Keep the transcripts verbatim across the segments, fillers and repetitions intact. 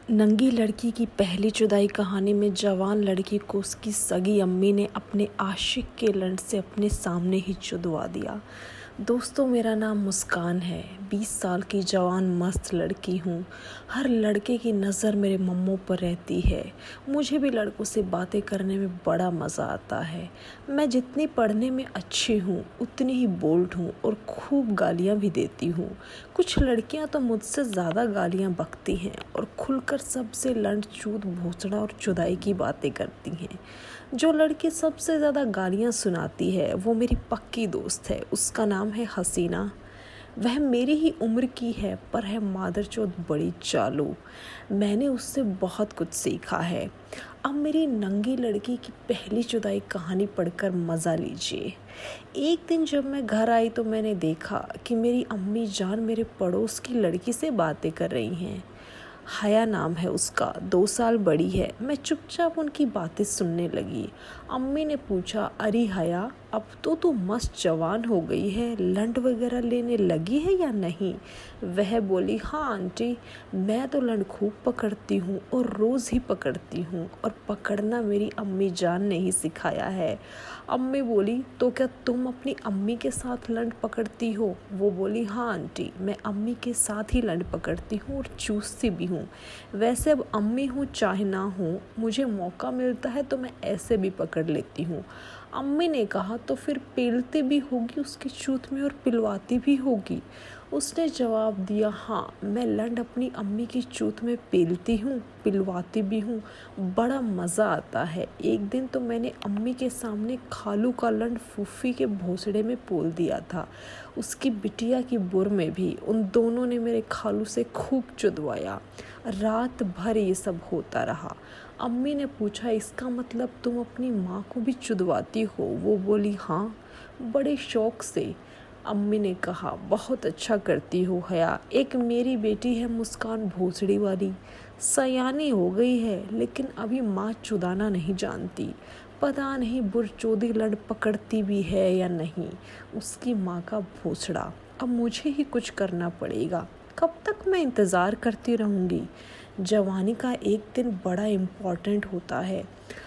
नंगी लड़की की पहली जुदाई कहानी में जवान लड़की को उसकी सगी अम्मी ने अपने आशिक के लंड से अपने सामने ही जुदवा दिया। दोस्तों, मेरा नाम मुस्कान है। बीस साल की जवान मस्त लड़की हूँ। हर लड़के की नज़र मेरे मम्मों पर रहती है। मुझे भी लड़कों से बातें करने में बड़ा मज़ा आता है। मैं जितनी पढ़ने में अच्छी हूँ उतनी ही बोल्ड हूँ और खूब गालियाँ भी देती हूँ। कुछ लड़कियाँ तो मुझसे ज़्यादा गालियाँ बकती हैं और खुलकर सबसे लंड चूत भोसड़ा और जुदाई की बातें करती हैं। जो लड़की सबसे ज़्यादा गालियाँ सुनाती है वो मेरी पक्की दोस्त है। उसका नाम है हसीना। वह मेरी ही उम्र की है पर है मादरचोद बड़ी चालू। मैंने उससे बहुत कुछ सीखा है। अब मेरी नंगी लड़की की पहली जुदाई कहानी पढ़कर मज़ा लीजिए। एक दिन जब मैं घर आई तो मैंने देखा कि मेरी अम्मी जान मेरे पड़ोस की लड़की से बातें कर रही हैं। हया नाम है उसका, दो साल बड़ी है। मैं चुपचाप उनकी बातें सुनने लगी। अम्मी ने पूछा, अरे हया, अब तो तू मस्त जवान हो गई है, लंड वगैरह लेने लगी है या नहीं? वह बोली, हाँ आंटी, मैं तो लंड खूब पकड़ती हूँ और रोज़ ही पकड़ती हूँ, और पकड़ना मेरी अम्मी जान ने ही सिखाया है। अम्मी बोली, तो क्या तुम अपनी अम्मी के साथ लंड पकड़ती हो? वो बोली, हाँ आंटी, मैं अम्मी के साथ ही लंड पकड़ती हूँ और चूसती भी हूँ। वैसे अब अम्मी हूँ चाहे ना हूँ, मुझे मौका मिलता है तो मैं ऐसे भी पकड़ लेती हूँ। अम्मी ने कहा, तो फिर पेलती भी होगी उसकी चूत में और पिलवाती भी होगी? उसने जवाब दिया, हाँ, मैं लंड अपनी अम्मी की चूत में पेलती हूँ, पिलवाती भी हूँ। बड़ा मज़ा आता है। एक दिन तो मैंने अम्मी के सामने खालू का लंड फूफी के भोसड़े में पोल दिया था, उसकी बिटिया की बुर में भी। उन दोनों ने मेरे खालू से खूब चुदवाया। रात भर ये सब होता रहा। अम्मी ने पूछा, इसका मतलब तुम अपनी माँ को भी चुदवाती हो? वो बोली, हाँ, बड़े शौक से। अम्मी ने कहा, बहुत अच्छा करती हो हया। एक मेरी बेटी है मुस्कान भोसड़ी वाली, सयानी हो गई है लेकिन अभी माँ चुदाना नहीं जानती। पता नहीं बुरचोदी लड़ पकड़ती भी है या नहीं। उसकी माँ का भोसड़ा। अब मुझे ही कुछ करना पड़ेगा। कब तक मैं इंतज़ार करती रहूँगी? जवानी का एक दिन बड़ा इम्पोर्टेंट होता है।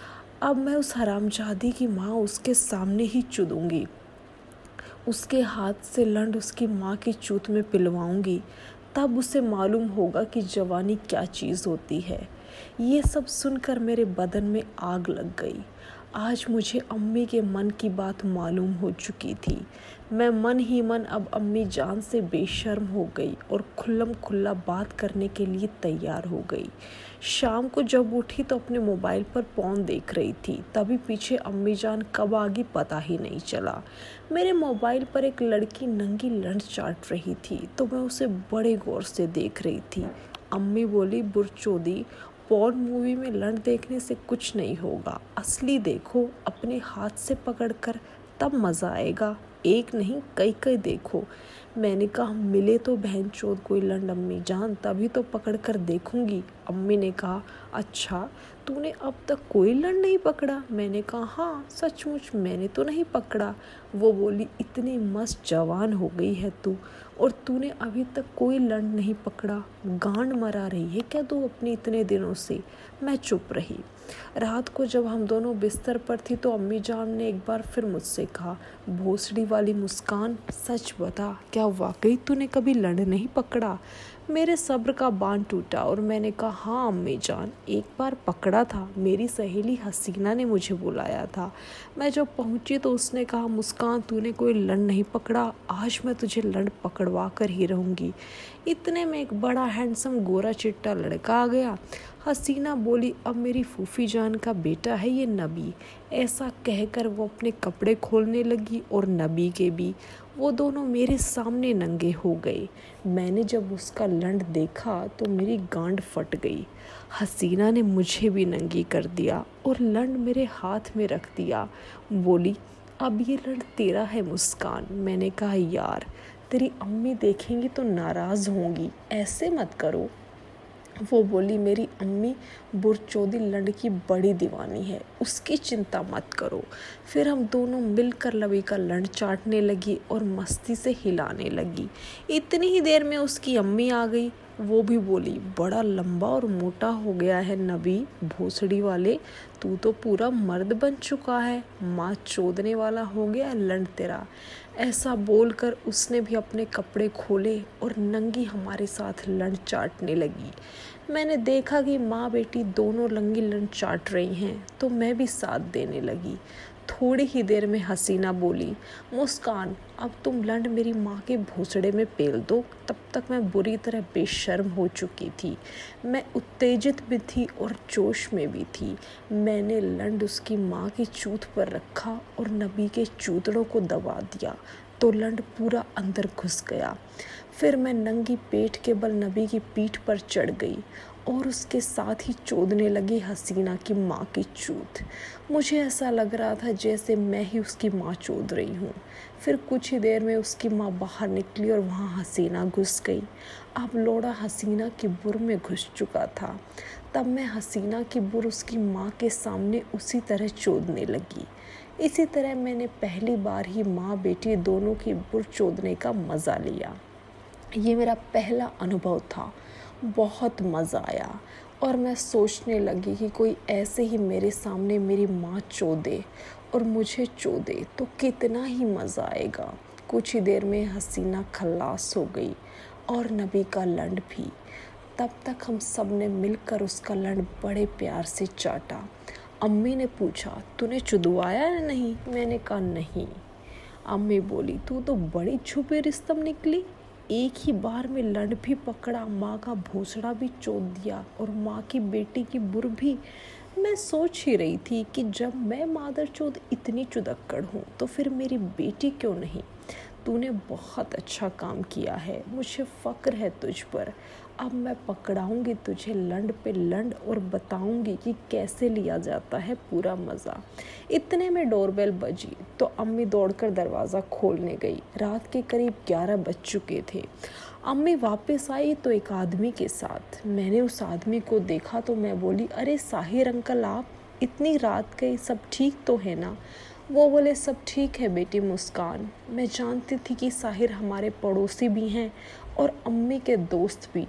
अब मैं उस हरामजादी की माँ उसके सामने ही चुदूँगी। उसके हाथ से लंड उसकी माँ की चूत में पिलवाऊंगी। तब उसे मालूम होगा कि जवानी क्या चीज़ होती है। ये सब सुनकर मेरे बदन में आग लग गई। आज मुझे अम्मी के मन की बात मालूम हो चुकी थी। मैं मन ही मन अब अम्मी जान से बेशर्म हो गई और खुल्लम खुल्ला बात करने के लिए तैयार हो गई। शाम को जब उठी तो अपने मोबाइल पर पॉर्न देख रही थी। तभी पीछे अम्मी जान कब आ गई पता ही नहीं चला। मेरे मोबाइल पर एक लड़की नंगी लंड चाट रही थी तो मैं उसे बड़े गौर से देख रही थी। अम्मी बोली, बुरचोदी, पॉर्न मूवी में लंड देखने से कुछ नहीं होगा, असली देखो अपने हाथ से पकड़कर, तब मज़ा आएगा। एक नहीं कई कई देखो। मैंने कहा, मिले तो बहन चोद कोई लंड अम्मी जान, तभी तो पकड़ कर देखूंगी। अम्मी ने कहा, अच्छा, तूने अब तक कोई लंड नहीं पकड़ा? मैंने कहा, हाँ सचमुच मैंने तो नहीं पकड़ा। वो बोली, इतनी मस्त जवान हो गई है तू और तूने अभी तक कोई लंड नहीं पकड़ा? गांड मरा रही है क्या तू अपनी इतने दिनों से? मैं चुप रही। रात को जब हम दोनों बिस्तर पर थी तो अम्मी जान ने एक बार फिर मुझसे कहा, भोसड़ी वाली मुस्कान, सच बता, क्या वाकई तूने कभी लंड नहीं पकड़ा? मेरे सब्र का बांध टूटा और मैंने कहा, हाँ अम्मी जान, एक बार पकड़ा था। मेरी सहेली हसीना ने मुझे बुलाया था। मैं जब पहुंची तो उसने कहा, मुस्कान, तूने कोई लंड नहीं पकड़ा, आज मैं तुझे लंड पकड़वा कर ही रहूँगी। इतने में एक बड़ा हैंडसम गोरा चिट्टा लड़का आ गया। हसीना बोली, अब मेरी फूफी जान का बेटा है ये नबी। ऐसा कहकर वो अपने कपड़े खोलने लगी और नबी के भी। वो दोनों मेरे सामने नंगे हो गए। मैंने जब उसका लंड देखा तो मेरी गांड फट गई। हसीना ने मुझे भी नंगी कर दिया और लंड मेरे हाथ में रख दिया। बोली, अब ये लंड तेरा है मुस्कान। मैंने कहा, यार, तेरी अम्मी देखेंगी तो नाराज़ होंगी, ऐसे मत करो। वो बोली, मेरी अम्मी बुरचोदी लंड की बड़ी दीवानी है, उसकी चिंता मत करो। फिर हम दोनों मिलकर लवी का लंड चाटने लगी और मस्ती से हिलाने लगी। इतनी ही देर में उसकी अम्मी आ गई। वो भी बोली, बड़ा लंबा और मोटा हो गया है नबी भोसड़ी वाले, तू तो पूरा मर्द बन चुका है, माँ चोदने वाला हो गया लंड तेरा। ऐसा बोलकर उसने भी अपने कपड़े खोले और नंगी हमारे साथ लंड चाटने लगी। मैंने देखा कि माँ बेटी दोनों नंगी लंड चाट रही हैं, तो मैं भी साथ देने लगी। थोड़ी ही देर में हसीना बोली, मुस्कान अब तुम लंड मेरी माँ के भोसड़े में पेल दो। तब तक मैं बुरी तरह बेशर्म हो चुकी थी। मैं उत्तेजित भी थी और जोश में भी थी। मैंने लंड उसकी माँ की चूत पर रखा और नबी के चूतड़ों को दबा दिया तो लंड पूरा अंदर घुस गया। फिर मैं नंगी पेट के बल नबी की पीठ पर चढ़ गई और उसके साथ ही चोदने लगी हसीना की माँ की चूत। मुझे ऐसा लग रहा था जैसे मैं ही उसकी माँ चोद रही हूँ। फिर कुछ ही देर में उसकी माँ बाहर निकली और वहाँ हसीना घुस गई। अब लोड़ा हसीना की बुर में घुस चुका था। तब मैं हसीना की बुर उसकी माँ के सामने उसी तरह चोदने लगी। इसी तरह मैंने पहली बार ही माँ बेटी दोनों की बुर चोदने का मज़ा लिया। ये मेरा पहला अनुभव था। बहुत मज़ा आया और मैं सोचने लगी कि कोई ऐसे ही मेरे सामने मेरी माँ चोदे और मुझे चोदे तो कितना ही मज़ा आएगा। कुछ ही देर में हसीना खल्लास हो गई और नबी का लंड भी। तब तक हम सब ने मिलकर उसका लंड बड़े प्यार से चाटा। अम्मी ने पूछा, तूने चुदवाया या नहीं? मैंने कहा नहीं। अम्मी बोली, तू तो बड़ी छुपी रिस्तम निकली। एक ही बार में लंड भी पकड़ा, माँ का भोसड़ा भी चोद दिया और माँ की बेटी की बुर भी। मैं सोच ही रही थी कि जब मैं मादर चोद इतनी चुदक्कड़ हूँ तो फिर मेरी बेटी क्यों नहीं। तूने बहुत अच्छा काम किया है, मुझे फ़क्र है तुझ पर। अब मैं पकड़ाऊँगी तुझे लंड पे लंड और बताऊँगी कि कैसे लिया जाता है पूरा मज़ा। इतने में डोरबेल बजी तो अम्मी दौड़कर दरवाज़ा खोलने गई। रात के करीब ग्यारह बज चुके थे। अम्मी वापस आई तो एक आदमी के साथ। मैंने उस आदमी को देखा तो मैं बोली, अरे साहिर अंकल, आप इतनी रात गई, सब ठीक तो है ना? वो बोले, सब ठीक है बेटी मुस्कान। मैं जानती थी कि साहिर हमारे पड़ोसी भी हैं और अम्मी के दोस्त भी,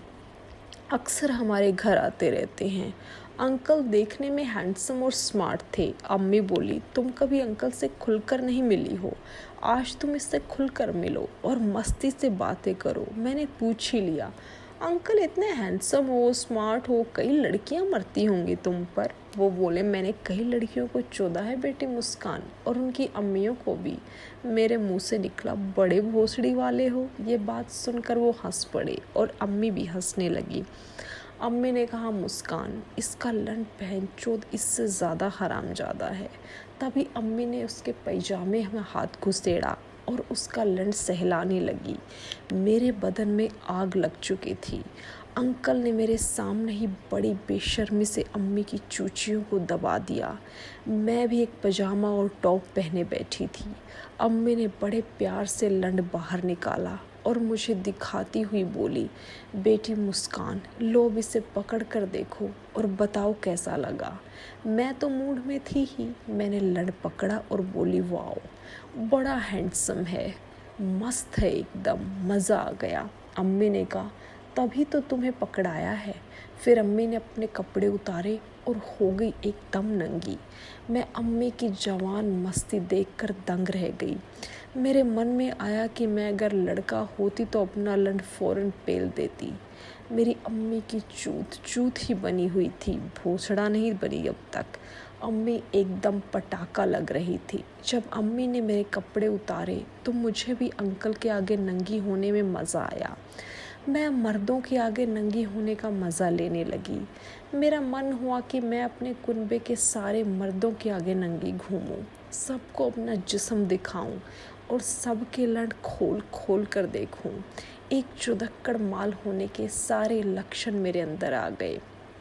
अक्सर हमारे घर आते रहते हैं। अंकल देखने में हैंडसम और स्मार्ट थे। अम्मी बोली, तुम कभी अंकल से खुलकर नहीं मिली हो, आज तुम इससे खुलकर मिलो और मस्ती से बातें करो। मैंने पूछ ही लिया, अंकल इतने हैंडसम हो, स्मार्ट हो, कई लड़कियां मरती होंगी तुम पर। वो बोले, मैंने कई लड़कियों को चोदा है बेटी मुस्कान, और उनकी अम्मियों को भी। मेरे मुंह से निकला, बड़े भोसड़ी वाले हो। ये बात सुनकर वो हंस पड़े और अम्मी भी हंसने लगी। अम्मी ने कहा, मुस्कान इसका लंड बहनचोद इससे ज़्यादा हरामजादा है। तभी अम्मी ने उसके पैजामे में हाथ घुसेड़ा और उसका लंड सहलाने लगी। मेरे बदन में आग लग चुकी थी। अंकल ने मेरे सामने ही बड़ी बेशर्मी से अम्मी की चूचियों को दबा दिया। मैं भी एक पजामा और टॉप पहने बैठी थी। अम्मी ने बड़े प्यार से लंड बाहर निकाला और मुझे दिखाती हुई बोली, बेटी मुस्कान, लो इसे पकड़ कर देखो और बताओ कैसा लगा। मैं तो मूड में थी ही। मैंने लंड पकड़ा और बोली, वाओ, बड़ा हैंडसम है, मस्त है एकदम, मज़ा आ गया। अम्मी ने कहा, तभी तो तुम्हें पकड़ाया है। फिर अम्मी ने अपने कपड़े उतारे और हो गई एकदम नंगी। मैं अम्मी की जवान मस्ती देखकर दंग रह गई। मेरे मन में आया कि मैं अगर लड़का होती तो अपना लंड फ़ौरन पेल देती। मेरी अम्मी की चूत चूत ही बनी हुई थी, भोसड़ा नहीं बनी अब तक। अम्मी एकदम पटाखा लग रही थी। जब अम्मी ने मेरे कपड़े उतारे तो मुझे भी अंकल के आगे नंगी होने में मज़ा आया। मैं मर्दों के आगे नंगी होने का मज़ा लेने लगी। मेरा मन हुआ कि मैं अपने कुनबे के सारे मर्दों के आगे नंगी घूमूं, सबको अपना जिस्म दिखाऊं और सबके लंड खोल खोल कर देखूं। एक चुदक्कड़ माल होने के सारे लक्षण मेरे अंदर आ गए।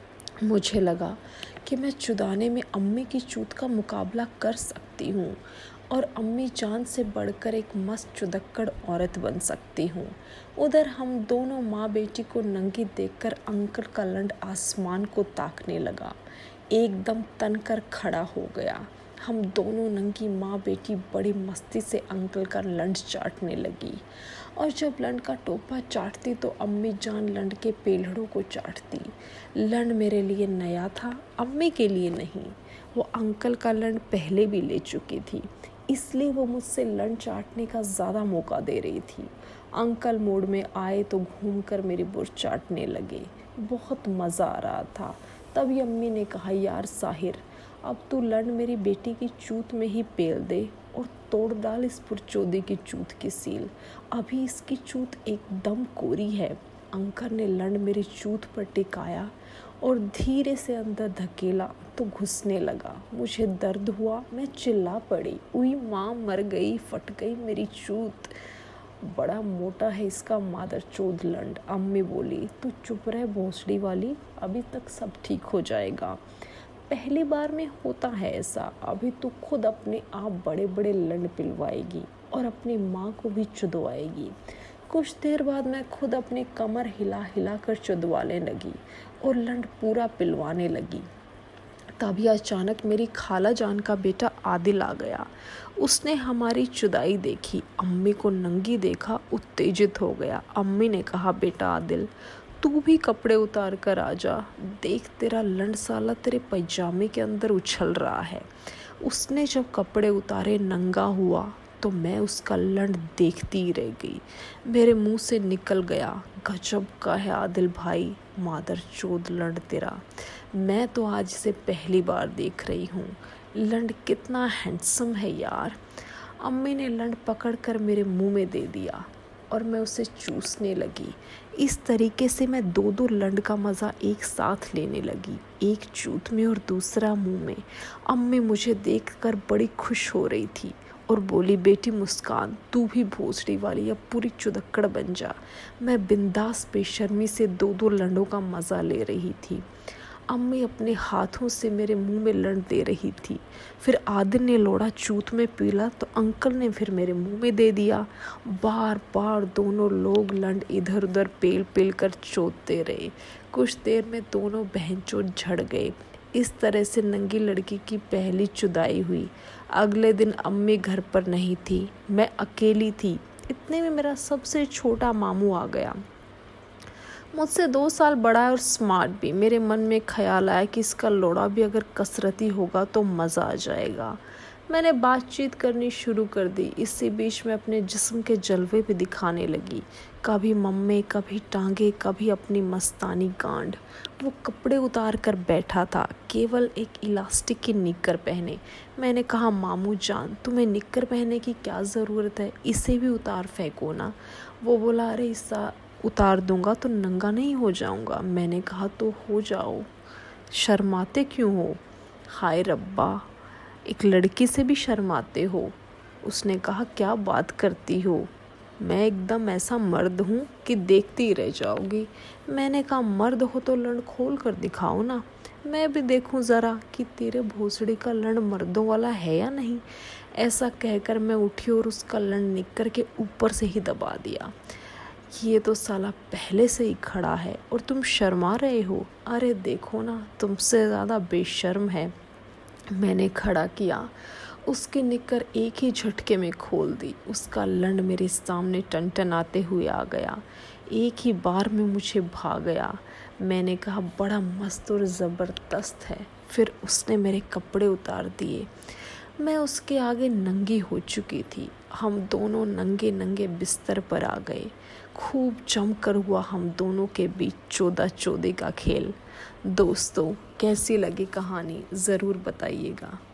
मुझे लगा कि मैं चुदाने में अम्मी की चूत का मुकाबला कर सकती हूँ और अम्मी जान से बढ़कर एक मस्त चुदक्कड़ औरत बन सकती हूँ। उधर हम दोनों माँ बेटी को नंगी देखकर अंकल का लंड आसमान को ताकने लगा, एकदम तन कर खड़ा हो गया। हम दोनों नंगी माँ बेटी बड़ी मस्ती से अंकल का लंड चाटने लगी। और जब लंड का टोपा चाटती तो अम्मी जान लंड के पेलड़ों को चाटती। लंड मेरे लिए नया था, अम्मी के लिए नहीं। वो अंकल का लंड पहले भी ले चुकी थी, इसलिए वो मुझसे लंड चाटने का ज़्यादा मौका दे रही थी। अंकल मूड में आए तो घूमकर मेरी बुर्श चाटने लगे। बहुत मज़ा आ रहा था। तभी अम्मी ने कहा, यार साहिर, अब तू लंड मेरी बेटी की चूत में ही पेल दे और तोड़ डाल इस पुरचोदी की चूत की सील। अभी इसकी चूत एकदम कोरी है। अंकल ने लंड मेरी चूत पर टिकाया और धीरे से अंदर धकेला तो घुसने लगा। मुझे दर्द हुआ, मैं चिल्ला पड़ी, उई माँ मर गई, फट गई मेरी चूत। बड़ा मोटा है इसका मादरचोद लंड। अम्मी बोली, तू चुप रह भोसड़ी वाली, अभी तक सब ठीक हो जाएगा। पहली बार में होता है ऐसा। अभी तू खुद अपने आप बड़े बड़े लंड पिलवाएगी और अपनी माँ को भी चुदवाएगी। कुछ देर बाद मैं खुद अपनी कमर हिला हिला कर चुदवाने लगी और लंड पूरा पिलवाने लगी। तभी अचानक मेरी खाला जान का बेटा आदिल आ गया। उसने हमारी चुदाई देखी, अम्मी को नंगी देखा, उत्तेजित हो गया। अम्मी ने कहा, बेटा आदिल, तू भी कपड़े उतार कर आ जा, देख तेरा लंड साला तेरे पैजामे के अंदर उछल रहा है। उसने जब कपड़े उतारे नंगा हुआ तो मैं उसका लंड देखती ही रह गई। मेरे मुंह से निकल गया, गजब का है आदिल भाई, मादरचोद लंड तेरा। मैं तो आज इसे पहली बार देख रही हूँ। लंड कितना हैंडसम है यार। अम्मी ने लंड पकड़कर मेरे मुंह में दे दिया और मैं उसे चूसने लगी। इस तरीके से मैं दो दो लंड का मज़ा एक साथ लेने लगी, एक चूत में और दूसरा मुंह में। अम्मी मुझे देखकर बड़ी खुश हो रही थी और बोली, बेटी मुस्कान, तू भी भोसड़ी वाली अब पूरी चुदक्कड़ बन जा। मैं बिंदास बेशर्मी से दो दो लंडों का मज़ा ले रही थी। अम्मी अपने हाथों से मेरे मुंह में लंड दे रही थी। फिर आदिल ने लोड़ा चूत में पीला तो अंकल ने फिर मेरे मुंह में दे दिया। बार बार दोनों लोग लंड इधर उधर पेल पेल कर चोतते रहे। कुछ देर में दोनों बहनचोद झड़ गए। इस तरह से नंगी लड़की की पहली चुदाई हुई। अगले दिन अम्मी घर पर नहीं थी, मैं अकेली थी। इतने में मेरा सबसे छोटा मामू आ गया, मुझसे दो साल बड़ा है और स्मार्ट भी। मेरे मन में ख्याल आया कि इसका लोड़ा भी अगर कसरती होगा तो मज़ा आ जाएगा। मैंने बातचीत करनी शुरू कर दी। इसी बीच में अपने जिस्म के जलवे भी दिखाने लगी, कभी मम्मे, कभी टांगे, कभी अपनी मस्तानी गांड। वो कपड़े उतार कर बैठा था, केवल एक इलास्टिक की निक्कर पहने। मैंने कहा, मामू जान, तुम्हें निक्कर पहनने की क्या ज़रूरत है, इसे भी उतार फेंको ना। वो बोला, अरे इसा उतार दूंगा तो नंगा नहीं हो जाऊंगा। मैंने कहा, तो हो जाओ, शर्माते क्यों हो? हाय रब्बा, एक लड़की से भी शर्माते हो। उसने कहा, क्या बात करती हो, मैं एकदम ऐसा मर्द हूँ कि देखती ही रह जाओगी। मैंने कहा, मर्द हो तो लंड खोल कर दिखाओ ना, मैं भी देखूं ज़रा कि तेरे भोसड़ी का लंड मर्दों वाला है या नहीं। ऐसा कहकर मैं उठी और उसका लंड निक्कर के ऊपर से ही दबा दिया। ये तो साला पहले से ही खड़ा है और तुम शर्मा रहे हो। अरे देखो ना, तुमसे ज़्यादा बेशर्म है। मैंने खड़ा किया, उसकी निक्कर एक ही झटके में खोल दी। उसका लंड मेरे सामने टनटनाते हुए आ गया, एक ही बार में मुझे भा गया। मैंने कहा, बड़ा मस्त और ज़बरदस्त है। फिर उसने मेरे कपड़े उतार दिए। मैं उसके आगे नंगी हो चुकी थी। हम दोनों नंगे नंगे बिस्तर पर आ गए। खूब जमकर हुआ हम दोनों के बीच चौदह चौदह का खेल। दोस्तों, कैसी लगी कहानी ज़रूर बताइएगा।